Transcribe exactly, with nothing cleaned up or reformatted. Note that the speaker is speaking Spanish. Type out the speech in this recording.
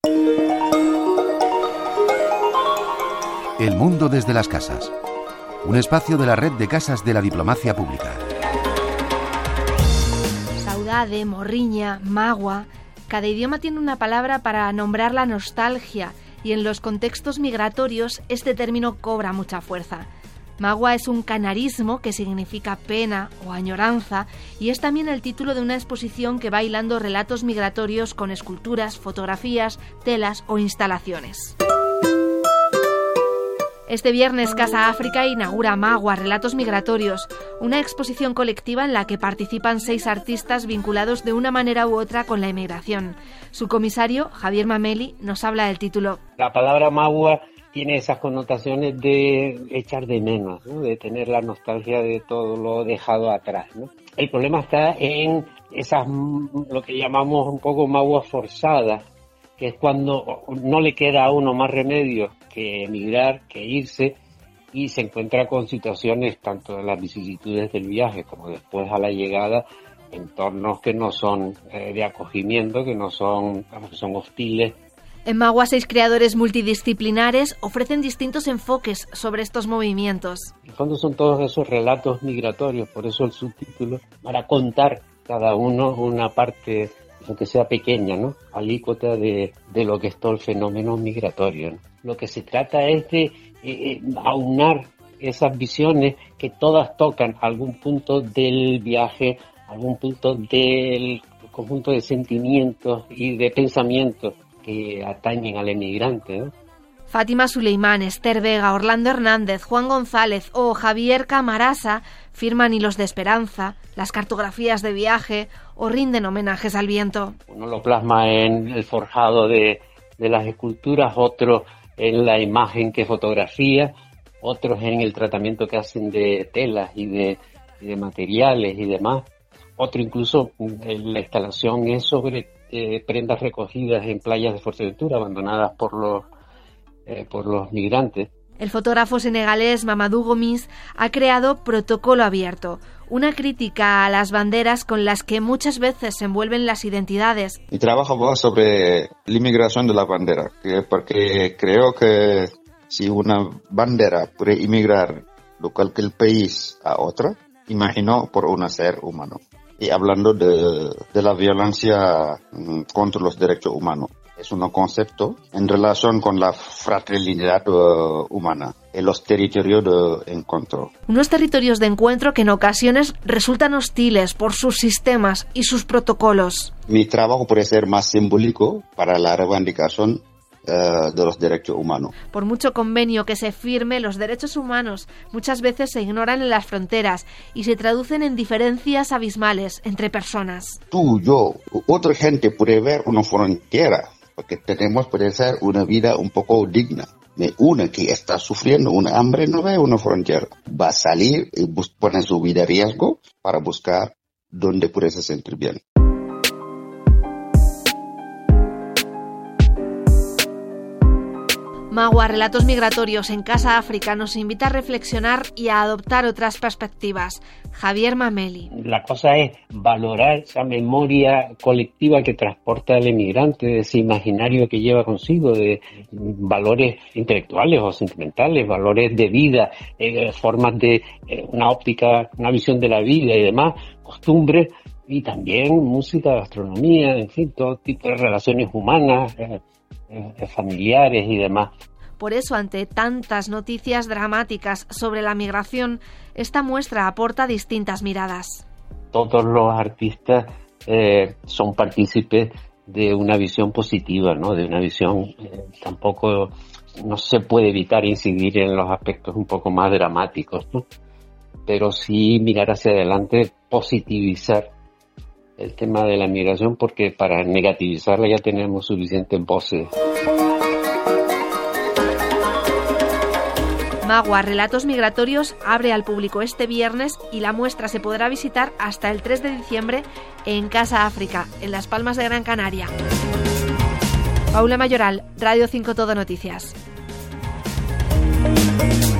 El mundo desde las casas. Un espacio de la red de casas de la diplomacia pública. Saudade, morriña, magua. Cada idioma tiene una palabra para nombrar la nostalgia y en los contextos migratorios este término cobra mucha fuerza. Magua es un canarismo que significa pena o añoranza y es también el título de una exposición que va hilando relatos migratorios con esculturas, fotografías, telas o instalaciones. Este viernes Casa África inaugura Magua, Relatos Migratorios, una exposición colectiva en la que participan seis artistas vinculados de una manera u otra con la emigración. Su comisario, Javier Mameli, nos habla del título. La palabra Magua tiene esas connotaciones de echar de menos, ¿no? De tener la nostalgia de todo lo dejado atrás, ¿no? El problema está en esas, lo que llamamos un poco Maguas forzadas, que es cuando no le queda a uno más remedio que emigrar, que irse, y se encuentra con situaciones, tanto en las vicisitudes del viaje como después a la llegada, entornos que no son eh, de acogimiento, que no son, digamos, que son hostiles. En Magua, seis creadores multidisciplinares ofrecen distintos enfoques sobre estos movimientos. En el fondo son todos esos relatos migratorios, por eso el subtítulo, para contar cada uno una parte, aunque sea pequeña, ¿no? Alícuota de, de lo que es todo el fenómeno migratorio, ¿no? Lo que se trata es de eh, aunar esas visiones que todas tocan algún punto del viaje, algún punto del conjunto de sentimientos y de pensamientos que atañen al emigrante, ¿no? Fátima Suleimán, Esther Vega, Orlando Hernández, Juan González o Javier Camarasa firman hilos de esperanza, las cartografías de viaje o rinden homenajes al viento. Uno lo plasma en el forjado de, de las esculturas, otro en la imagen que fotografía, otros en el tratamiento que hacen de telas y de, y de materiales y demás. Otro incluso en la instalación es sobre eh, prendas recogidas en playas de Fuerteventura abandonadas por los Eh, por los migrantes. El fotógrafo senegalés Mamadou Gomis ha creado Protocolo Abierto, una crítica a las banderas con las que muchas veces se envuelven las identidades. Mi trabajo va sobre la inmigración de la bandera, porque creo que si una bandera puede inmigrar de cualquier país a otro, imagino por un ser humano. Y hablando de, de la violencia contra los derechos humanos, es un concepto en relación con la fraternidad uh, humana en los territorios de encuentro. Unos territorios de encuentro que en ocasiones resultan hostiles por sus sistemas y sus protocolos. Mi trabajo puede ser más simbólico para la reivindicación uh, de los derechos humanos. Por mucho convenio que se firme, los derechos humanos muchas veces se ignoran en las fronteras y se traducen en diferencias abismales entre personas. Tú, yo, otra gente puede ver una frontera, porque tenemos puede ser una vida un poco digna. Una que está sufriendo una hambre no ve una frontera. Va a salir y poner su vida en riesgo para buscar dónde puede se sentir bien. Magua, Relatos Migratorios en Casa África nos invita a reflexionar y a adoptar otras perspectivas. Javier Mameli. La cosa es valorar esa memoria colectiva que transporta el emigrante, de ese imaginario que lleva consigo, de valores intelectuales o sentimentales, valores de vida, eh, formas de eh, una óptica, una visión de la vida y demás, costumbres, y también música, gastronomía, en fin, todo tipo de relaciones humanas, eh, familiares y demás. Por eso, ante tantas noticias dramáticas sobre la migración, esta muestra aporta distintas miradas. Todos los artistas eh, son partícipes de una visión positiva, ¿no? De una visión, eh, tampoco no se puede evitar incidir en los aspectos un poco más dramáticos, ¿no? Pero sí mirar hacia adelante, positivizar el tema de la migración, porque para negativizarla ya tenemos suficientes voces. Magua, Relatos Migratorios abre al público este viernes y la muestra se podrá visitar hasta el tres de diciembre en Casa África, en Las Palmas de Gran Canaria. Paula Mayoral, Radio cinco Todo Noticias.